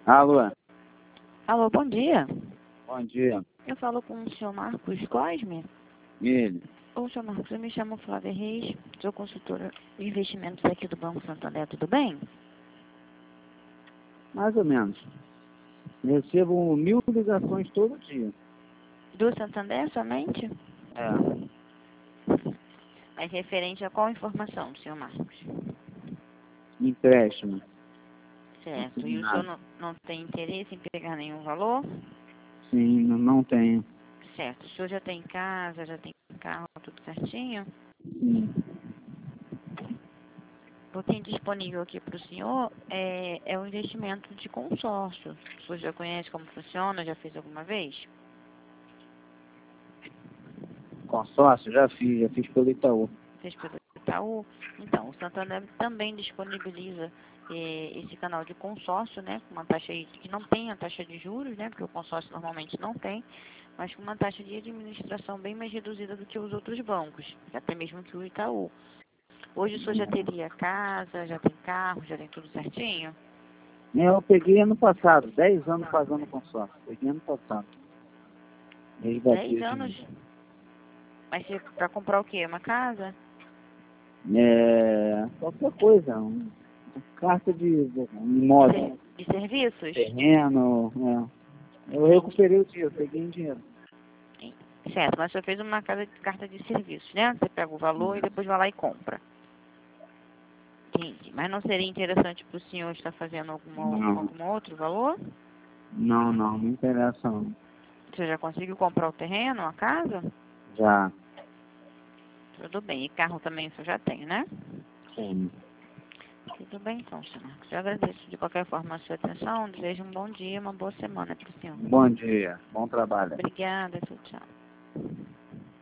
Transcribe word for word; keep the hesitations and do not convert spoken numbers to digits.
Alô, Alô, bom dia. bom dia. Eu falo com o senhor Marcos Cosme. Ele? Ô, senhor Marcos, eu me chamo Flávia Reis, sou consultora de investimentos aqui do Banco Santander, tudo bem? Mais ou menos. Recebo mil ligações todo dia. Do Santander somente? É. Mas referente a qual informação, senhor Marcos? Empréstimo. Certo. E o Nada. senhor não, não tem interesse em pegar nenhum valor? Sim, não, não tenho. Certo. O senhor já tem casa, já tem carro, tudo certinho? Sim. O que tem disponível aqui para o senhor é, é o investimento de consórcio. O senhor já conhece como funciona? Já fez alguma vez? Consórcio, já fiz, já fiz pelo Itaú. Fez pelo Itaú? Então, o Santander também disponibiliza eh, esse canal de consórcio, né? Com uma taxa aí que não tem a taxa de juros, né? Porque o consórcio normalmente não tem, mas com uma taxa de administração bem mais reduzida do que os outros bancos, até mesmo que o Itaú. Hoje o senhor já teria casa, já tem carro, já tem tudo certinho? Eu peguei ano passado, dez anos pagando consórcio. Peguei ano passado. Resgati Dez o anos? dinheiro. Mas para comprar o quê? Uma casa? É, qualquer coisa. Um, uma carta de, de um imóvel. De serviços? Terreno, é. Eu recuperei o dinheiro, peguei em dinheiro. Certo, mas o senhor fez uma casa de carta de serviços, né? Você pega o valor e depois vai lá e compra. Entendi. Mas não seria interessante para o senhor estar fazendo alguma, Não. algum outro valor? Não, não, não interessa não. Você já conseguiu comprar o terreno, a casa? Já. Tudo bem. E carro também o senhor já tem, né? Sim. Tudo bem, então, senhor Marcos. Eu agradeço de qualquer forma a sua atenção. Desejo um bom dia, uma boa semana para o senhor. Bom dia. Bom trabalho. Obrigada, tchau, tchau.